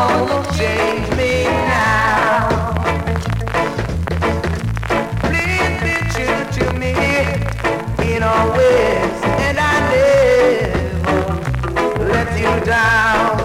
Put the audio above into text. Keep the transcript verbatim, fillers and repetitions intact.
gonna change me now. Please be true to me in all ways, and I never let you down.